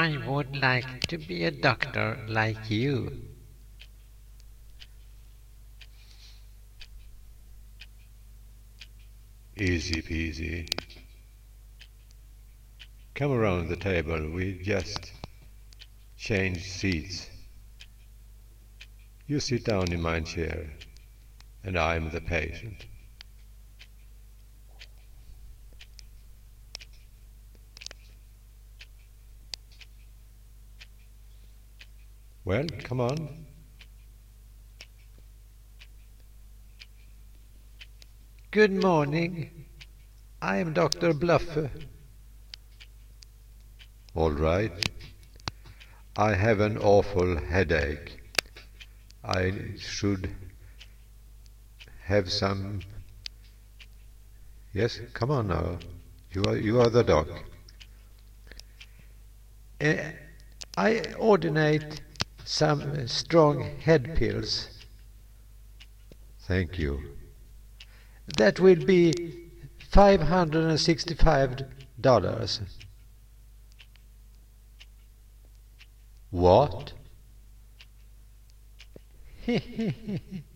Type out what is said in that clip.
I would like to be a doctor like you. Easy peasy. Come around the table, we just changed seats. You sit down in my chair, and I'm the patient. Well, come on. Good morning. I am Dr. Bluffer. All right. I have an awful headache. I should have some. Yes, come on now. You are the doc. I ordinate some strong head pills. Thank you. That will be $565. What?